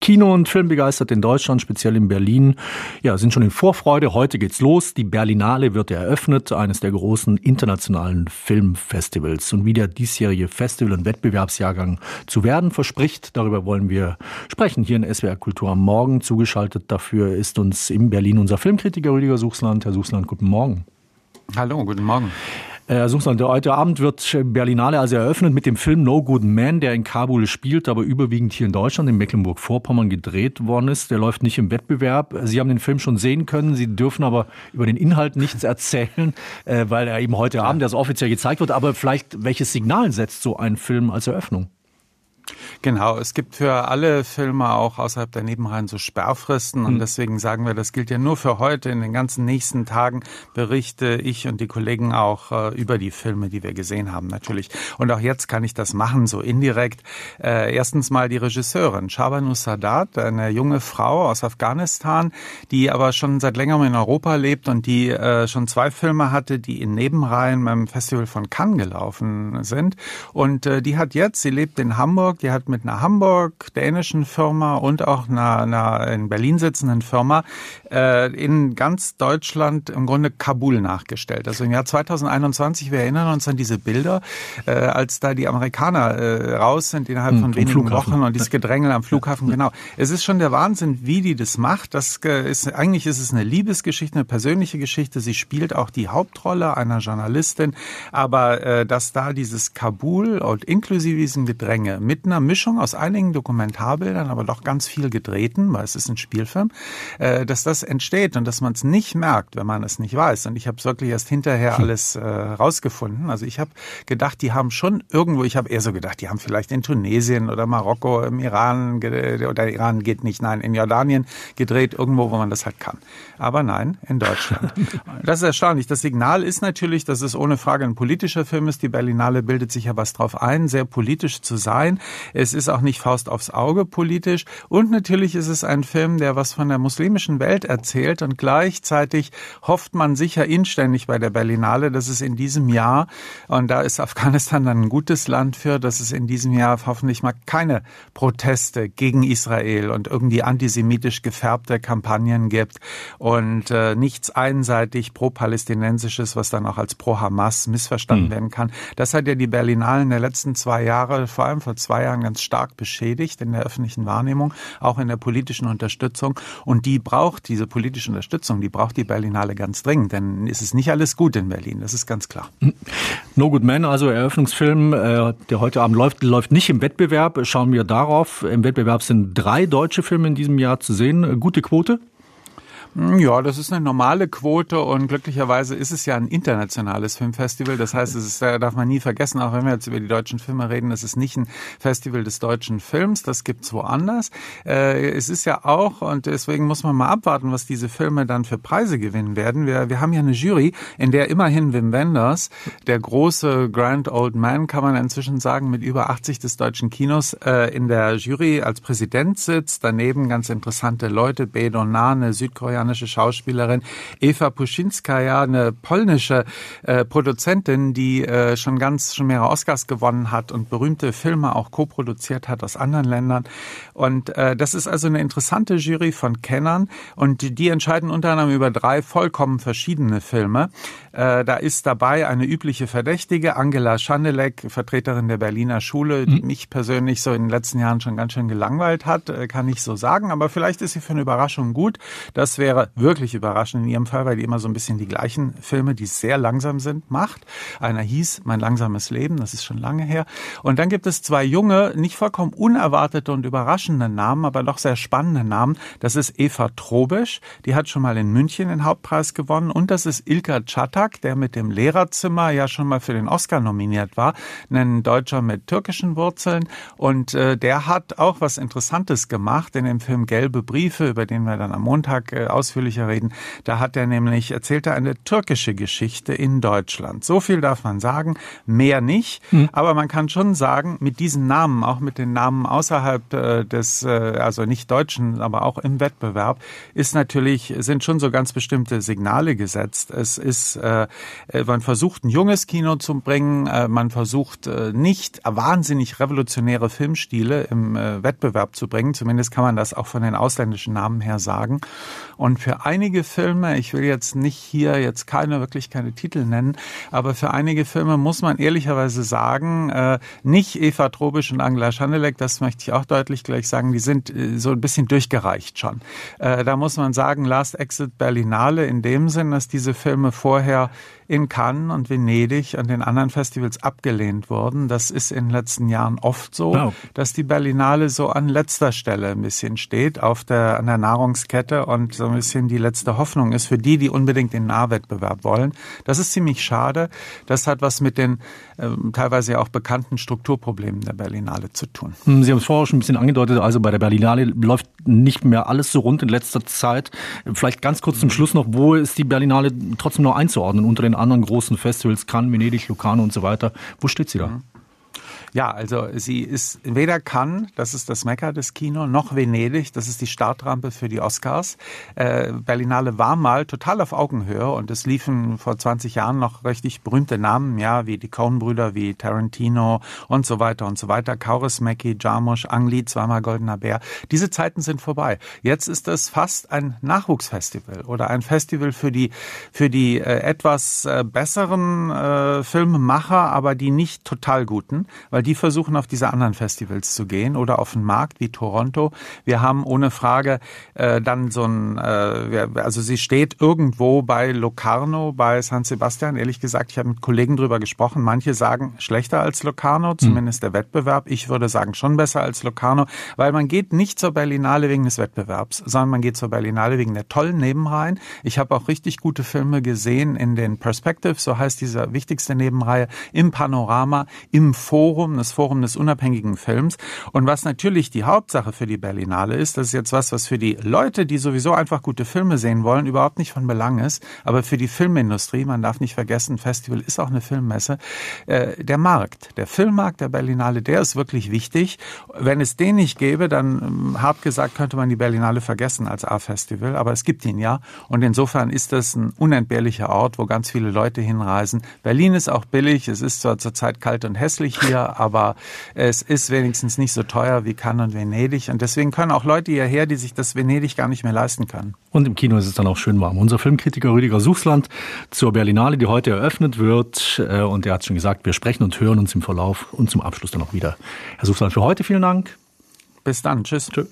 Kino- und Filmbegeistert in Deutschland, speziell in Berlin, ja, sind schon in Vorfreude. Heute geht's los. Die Berlinale wird eröffnet, eines der großen internationalen Filmfestivals. Und wie der diesjährige Festival- und Wettbewerbsjahrgang zu werden verspricht, darüber wollen wir sprechen hier in SWR Kultur am Morgen. Zugeschaltet dafür ist uns in Berlin unser Filmkritiker Rüdiger Suchsland. Herr Suchsland, guten Morgen. Hallo, guten Morgen. Herr Suchsland, heute Abend wird Berlinale also eröffnet mit dem Film No Good Man, der in Kabul spielt, aber überwiegend hier in Deutschland, in Mecklenburg-Vorpommern gedreht worden ist. Der läuft nicht im Wettbewerb. Sie haben den Film schon sehen können. Sie dürfen aber über den Inhalt nichts erzählen, weil er eben heute Abend erst offiziell gezeigt wird. Aber vielleicht, welches Signal setzt so ein Film als Eröffnung? Genau, es gibt für alle Filme auch außerhalb der Nebenreihen so Sperrfristen und deswegen sagen wir, das gilt ja nur für heute. In den ganzen nächsten Tagen berichte ich und die Kollegen auch über die Filme, die wir gesehen haben natürlich. Und auch jetzt kann ich das machen, so indirekt. Erstens mal die Regisseurin Shabnam Sadat, eine junge Frau aus Afghanistan, die aber schon seit längerem in Europa lebt und die schon 2 Filme hatte, die in Nebenreihen beim Festival von Cannes gelaufen sind. Und die hat jetzt, sie lebt in Hamburg, die hat mit einer hamburg-dänischen Firma und auch einer in Berlin sitzenden Firma in ganz Deutschland im Grunde Kabul nachgestellt. Also im Jahr 2021, wir erinnern uns an diese Bilder, als da die Amerikaner raus sind innerhalb von wenigen Wochen und dieses Gedrängel am Flughafen, genau. Es ist schon der Wahnsinn, wie die das macht. Eigentlich ist es eine Liebesgeschichte, eine persönliche Geschichte. Sie spielt auch die Hauptrolle einer Journalistin, aber dass da dieses Kabul und inklusive diesem Gedränge mit einer Mischung aus einigen Dokumentarbildern, aber doch ganz viel gedrehten, weil es ist ein Spielfilm, dass das entsteht und dass man es nicht merkt, wenn man es nicht weiß. Und ich habe es wirklich erst hinterher alles rausgefunden. Also ich habe gedacht, die haben schon irgendwo, ich habe eher so gedacht, die haben vielleicht in Tunesien oder Marokko, im Iran, oder Iran geht nicht, nein, in Jordanien gedreht, irgendwo, wo man das halt kann. Aber nein, in Deutschland. Das ist erstaunlich. Das Signal ist natürlich, dass es ohne Frage ein politischer Film ist. Die Berlinale bildet sich ja was drauf ein, sehr politisch zu sein. Es ist auch nicht Faust aufs Auge politisch. Und natürlich ist es ein Film, der was von der muslimischen Welt erzählt. Und gleichzeitig hofft man sicher inständig bei der Berlinale, dass es in diesem Jahr, und da ist Afghanistan dann ein gutes Land für, dass es in diesem Jahr hoffentlich mal keine Proteste gegen Israel und irgendwie antisemitisch gefärbte Kampagnen gibt und nichts einseitig pro-palästinensisches, was dann auch als pro-Hamas missverstanden werden kann. Das hat ja die Berlinale in den letzten 2 Jahren, vor allem vor 2 Jahren, ganz stark beschädigt in der öffentlichen Wahrnehmung, auch in der politischen Unterstützung. Und diese politische Unterstützung, die braucht die Berlinale ganz dringend, denn es ist nicht alles gut in Berlin, das ist ganz klar. No Good Man, also Eröffnungsfilm, der heute Abend läuft nicht im Wettbewerb. Schauen wir darauf. Im Wettbewerb sind 3 deutsche Filme in diesem Jahr zu sehen. Gute Quote? Ja, das ist eine normale Quote und glücklicherweise ist es ja ein internationales Filmfestival. Das heißt, darf man nie vergessen, auch wenn wir jetzt über die deutschen Filme reden, es ist nicht ein Festival des deutschen Films, das gibt's woanders. Es ist ja auch, und deswegen muss man mal abwarten, was diese Filme dann für Preise gewinnen werden. Wir haben ja eine Jury, in der immerhin Wim Wenders, der große Grand Old Man, kann man inzwischen sagen, mit über 80 des deutschen Kinos, in der Jury als Präsident sitzt. Daneben ganz interessante Leute, Bedo Nane, südkoreanische Schauspielerin, Eva Puszynskaja, eine polnische Produzentin, die schon mehrere Oscars gewonnen hat und berühmte Filme auch co-produziert hat aus anderen Ländern. Und das ist also eine interessante Jury von Kennern und die entscheiden unter anderem über 3 vollkommen verschiedene Filme. Da ist dabei eine übliche Verdächtige, Angela Schandelek, Vertreterin der Berliner Schule, die mich persönlich so in den letzten Jahren schon ganz schön gelangweilt hat, kann ich so sagen. Aber vielleicht ist sie für eine Überraschung gut. Das wäre wirklich überraschend in ihrem Fall, weil die immer so ein bisschen die gleichen Filme, die sehr langsam sind, macht. Einer hieß Mein langsames Leben, das ist schon lange her. Und dann gibt es 2 junge, nicht vollkommen unerwartete und überraschende Namen, aber doch sehr spannende Namen. Das ist Eva Trobisch, die hat schon mal in München den Hauptpreis gewonnen. Und das ist Ilker Çatak, der mit dem Lehrerzimmer ja schon mal für den Oscar nominiert war. Ein Deutscher mit türkischen Wurzeln. Und der hat auch was Interessantes gemacht in dem Film Gelbe Briefe, über den wir dann am Montag ausführlicher reden. Da erzählt er eine türkische Geschichte in Deutschland. So viel darf man sagen, mehr nicht. Aber man kann schon sagen, mit diesen Namen, auch mit den Namen außerhalb also nicht deutschen, aber auch im Wettbewerb, sind schon so ganz bestimmte Signale gesetzt. Man versucht, ein junges Kino zu bringen. Man versucht, nicht wahnsinnig revolutionäre Filmstile im Wettbewerb zu bringen. Zumindest kann man das auch von den ausländischen Namen her sagen. Und für einige Filme, ich will jetzt nicht hier keine Titel nennen, aber für einige Filme muss man ehrlicherweise sagen, nicht Eva Trobisch und Angela Schanelek, das möchte ich auch deutlich gleich sagen, die sind so ein bisschen durchgereicht schon. Da muss man sagen, Last Exit Berlinale in dem Sinn, dass diese Filme vorher in Cannes und Venedig und den anderen Festivals abgelehnt wurden. Das ist in den letzten Jahren oft so, dass die Berlinale so an letzter Stelle ein bisschen steht, an der Nahrungskette und so ein bisschen die letzte Hoffnung ist für die unbedingt den Nahwettbewerb wollen. Das ist ziemlich schade. Das hat was mit den teilweise auch bekannten Strukturproblemen der Berlinale zu tun. Sie haben es vorher schon ein bisschen angedeutet, also bei der Berlinale läuft nicht mehr alles so rund in letzter Zeit. Vielleicht ganz kurz zum Schluss noch, wo ist die Berlinale trotzdem noch einzuordnen unter den anderen großen Festivals, Cannes, Venedig, Locarno und so weiter? Wo steht sie da? Ja, also sie ist weder Cannes, das ist das Mekka des Kino, noch Venedig, das ist die Startrampe für die Oscars. Berlinale war mal total auf Augenhöhe und es liefen vor 20 Jahren noch richtig berühmte Namen, ja, wie die Coen-Brüder, wie Tarantino und so weiter und so weiter. Kaurismäki, Jarmusch, Ang Lee, zweimal Goldener Bär. Diese Zeiten sind vorbei. Jetzt ist es fast ein Nachwuchsfestival oder ein Festival für die etwas besseren Filmemacher, aber die nicht total guten, weil die versuchen auf diese anderen Festivals zu gehen oder auf den Markt wie Toronto. Wir haben ohne Frage dann also sie steht irgendwo bei Locarno, bei San Sebastian. Ehrlich gesagt, ich habe mit Kollegen drüber gesprochen. Manche sagen schlechter als Locarno, zumindest der Wettbewerb. Ich würde sagen schon besser als Locarno, weil man geht nicht zur Berlinale wegen des Wettbewerbs, sondern man geht zur Berlinale wegen der tollen Nebenreihen. Ich habe auch richtig gute Filme gesehen in den Perspectives, so heißt diese wichtigste Nebenreihe, im Panorama, im Forum, das Forum des unabhängigen Films. Und was natürlich die Hauptsache für die Berlinale ist, das ist jetzt was für die Leute, die sowieso einfach gute Filme sehen wollen, überhaupt nicht von Belang ist, aber für die Filmindustrie, man darf nicht vergessen, Festival ist auch eine Filmmesse, der Markt, der Filmmarkt der Berlinale, der ist wirklich wichtig. Wenn es den nicht gäbe, dann, hart gesagt, könnte man die Berlinale vergessen als A-Festival, aber es gibt ihn ja und insofern ist das ein unentbehrlicher Ort, wo ganz viele Leute hinreisen. Berlin ist auch billig, es ist zwar zurzeit kalt und hässlich hier, aber es ist wenigstens nicht so teuer wie Cannes und Venedig und deswegen können auch Leute hierher, die sich das Venedig gar nicht mehr leisten können. Und im Kino ist es dann auch schön warm. Unser Filmkritiker Rüdiger Suchsland zur Berlinale, die heute eröffnet wird und er hat schon gesagt, wir sprechen und hören uns im Verlauf und zum Abschluss dann auch wieder. Herr Suchsland, für heute vielen Dank. Bis dann, tschüss. Tschüss.